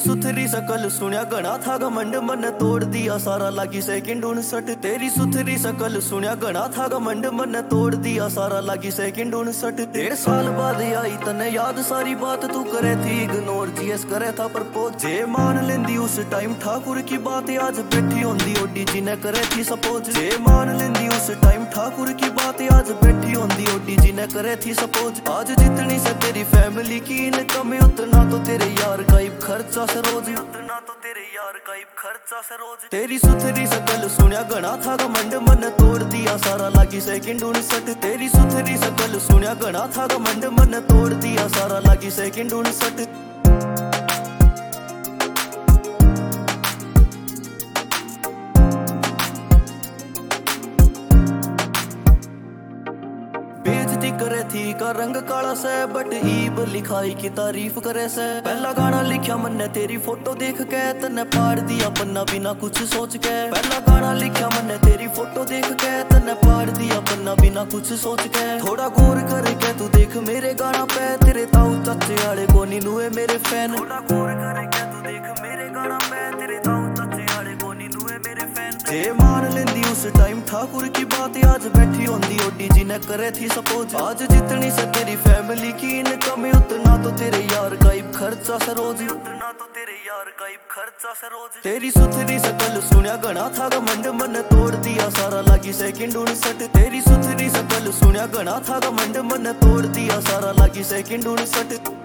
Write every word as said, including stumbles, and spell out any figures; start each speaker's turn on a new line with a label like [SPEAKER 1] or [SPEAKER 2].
[SPEAKER 1] सुथरी सकल सुनिया गणा था घमंड मन तोड़ दिया सारा लागी सेकंड उनसठ। तेरी सुथरी सकल सुनिया गणा था घमंड मन तोड़ दिया सारा लागी सेकंड उनसठ। डेढ़ साल बाद आई तने याद सारी बात तू करे थी इग्नोर जीएस करे था प्रपोज। जे मान लेंदी उस टाइम ठाकुर की बात आज बैठी होंदी ओडी जी ने करे थी सपोज। जे मान लेंदी उस टाइम ठाकुर की बात आज बैठी होंदी ओडी जी ने करे थी सपोज। आज जितनी से तेरी फैमिली की इनकम उतना तो तेरे यार का ही खर्चा से रोज, उतना तो तेरे यार का ही खर्चा से रोज। तेरी सुथरी सकल सुनिया गणा था घमंड मन तोड़ दिया सारा लागी सेकंड उनसठ। तेरी सुथरी सकल सुनिया गणा था घमंड मन तोड़ दिया सारा लागी सेकंड उनसठ। बेइज्जती करे थी का रंग काला से बट ईब लिखाई की तारीफ करे से। पहला गाना लिखा मैंने तेरी फोटो देख के तने फाड़ दिया पन्ना बिना कुछ सोच के। पहला गाना लिखा मैंने तेरी फोटो देख के तने फाड़ दिया पन्ना बिना कुछ सोच के। थोड़ा गौर करके तू देख मेरे गाना पे तेरे ताऊ चाचे आड़े को नी नुए मेरे फैन। थोड़ा गौर करके तू देख मेरे गाना पे तेरे ताऊ चाचे आड़े को नी नुए मेरे फैन। जे मान लेंदी उस टाइम ठाकुर की बात आज बैठी होंदी ओडी जी ने करे थी सपोज। आज जितनी से तेरी फैमिली की इनकम उतना तो तेरे यार का ही खर्चा से रोज, उतना तो तेरे यार का ही खर्चा से रोज। तेरी सुथरी सकल सुनिया गणा था घमंड मन तोड़ दिया सारा लागी सेकंड उनसठ। तेरी सुथरी सकल सुनिया गणा था घमंड मन तोड़ दिया सारा लागी सेकंड उनसठ।